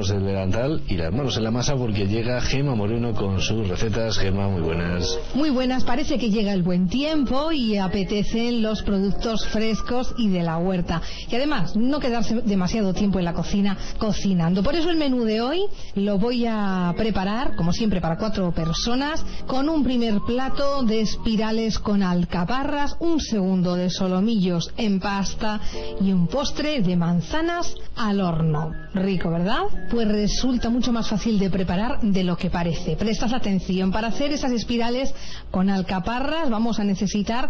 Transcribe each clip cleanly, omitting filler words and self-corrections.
manos del delantal y las manos en la masa, porque llega Gemma Moreno con sus recetas. Gemma, muy buenas. Muy buenas, parece que llega el buen tiempo y apetecen los productos frescos y de la huerta. Y además, no quedarse demasiado tiempo en la cocina cocinando. Por eso el menú de hoy lo voy a preparar, como siempre, para 4 personas, con un primer plato de espirales con alcaparras, un segundo de solomillos en pasta y un postre de manzanas al horno. Rico, ¿verdad? Pues resulta mucho más fácil de preparar de lo que parece. Prestas atención. Para hacer esas espirales con alcaparras vamos a necesitar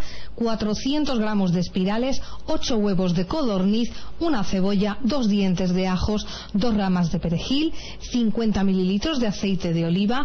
400 gramos de espirales, 8 huevos de codorniz, una cebolla, 2 dientes de ajos, 2 ramas de perejil, 50 mililitros de aceite de oliva,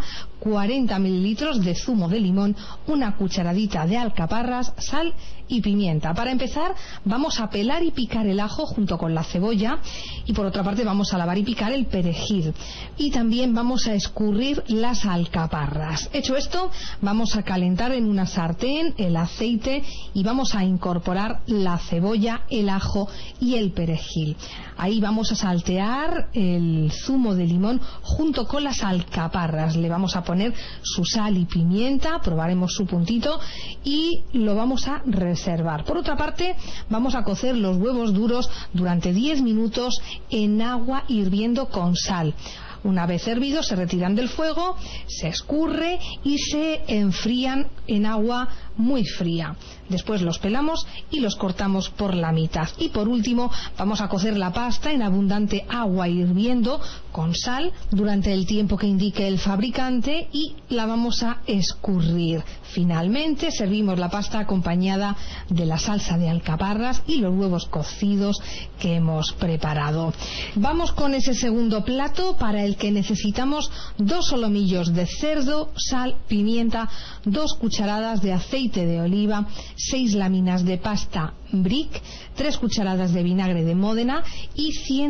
40 mililitros de zumo de limón, una cucharadita de alcaparras, sal y pimienta. Para empezar vamos a pelar y picar el ajo junto con la cebolla, y por otra parte vamos a lavar y picar el perejil, y también vamos a escurrir las alcaparras. Hecho esto, vamos a calentar en una sartén el aceite y vamos a incorporar la cebolla, el ajo y el perejil. Ahí vamos a saltear el zumo de limón junto con las alcaparras. Le vamos a poner su sal y pimienta, probaremos su puntito y lo vamos a reservar. Por otra parte, vamos a cocer los huevos duros durante 10 minutos en agua hirviendo con sal. Una vez hervidos, se retiran del fuego, se escurre y se enfrían en agua muy fría. Después los pelamos y los cortamos por la mitad. Y por último, vamos a cocer la pasta en abundante agua hirviendo con sal durante el tiempo que indique el fabricante y la vamos a escurrir. Finalmente, servimos la pasta acompañada de la salsa de alcaparras y los huevos cocidos que hemos preparado. Vamos con ese segundo plato, para el que necesitamos 2 solomillos de cerdo, sal, pimienta, 2 cucharadas de aceite de oliva, 6 láminas de pasta brick, 3 cucharadas de vinagre de Módena y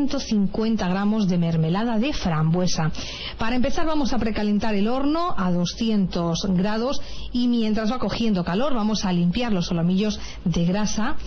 150 gramos de mermelada de frambuesa. Para empezar vamos a precalentar el horno a 200 grados y mientras va cogiendo calor vamos a limpiar los solomillos de grasa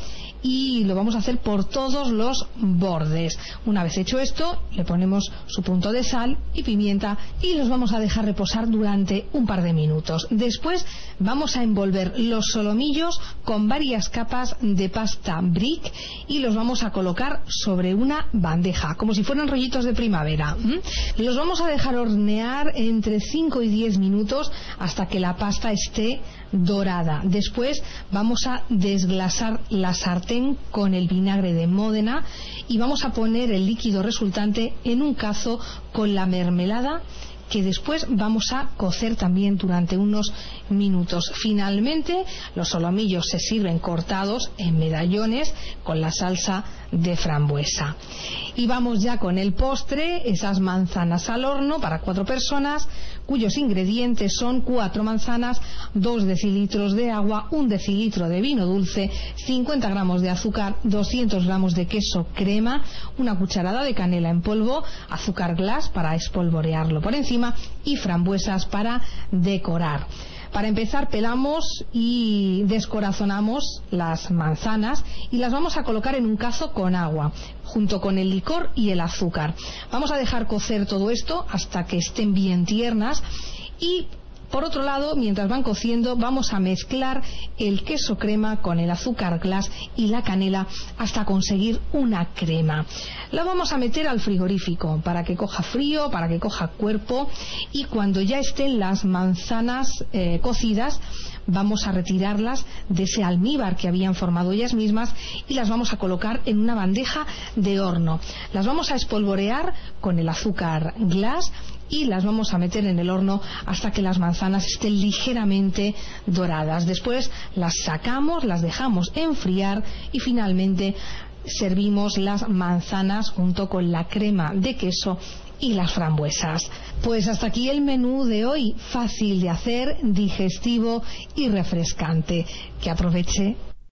y lo vamos a hacer por todos los bordes. Una vez hecho esto, le ponemos su punto de sal y pimienta y los vamos a dejar reposar durante un par de minutos. Después vamos a envolver los solomillos con varias capas de pasta brick y los vamos a colocar sobre una bandeja, como si fueran rollitos de primavera. Los vamos a dejar hornear entre 5 y 10 minutos hasta que la pasta esté dorada. Después vamos a desglasar la sartén con el vinagre de Módena y vamos a poner el líquido resultante en un cazo con la mermelada, que después vamos a cocer también durante unos minutos. Finalmente, los solomillos se sirven cortados en medallones con la salsa de frambuesa. Y vamos ya con el postre, esas manzanas al horno para 4 personas, cuyos ingredientes son 4 manzanas, 2 decilitros de agua, 1 decilitro de vino dulce, 50 gramos de azúcar, 200 gramos de queso crema, una cucharada de canela en polvo, azúcar glass para espolvorearlo por encima y frambuesas para decorar. Para empezar, pelamos y descorazonamos las manzanas y las vamos a colocar en un cazo con agua, junto con el licor y el azúcar. Vamos a dejar cocer todo esto hasta que estén bien tiernas y, por otro lado, mientras van cociendo, vamos a mezclar el queso crema con el azúcar glass y la canela hasta conseguir una crema. La vamos a meter al frigorífico para que coja frío, para que coja cuerpo, y cuando ya estén las manzanas cocidas, vamos a retirarlas de ese almíbar que habían formado ellas mismas y las vamos a colocar en una bandeja de horno. Las vamos a espolvorear con el azúcar glass y las vamos a meter en el horno hasta que las manzanas estén ligeramente doradas. Después las sacamos, las dejamos enfriar y finalmente servimos las manzanas junto con la crema de queso y las frambuesas. Pues hasta aquí el menú de hoy, fácil de hacer, digestivo y refrescante. Que aproveche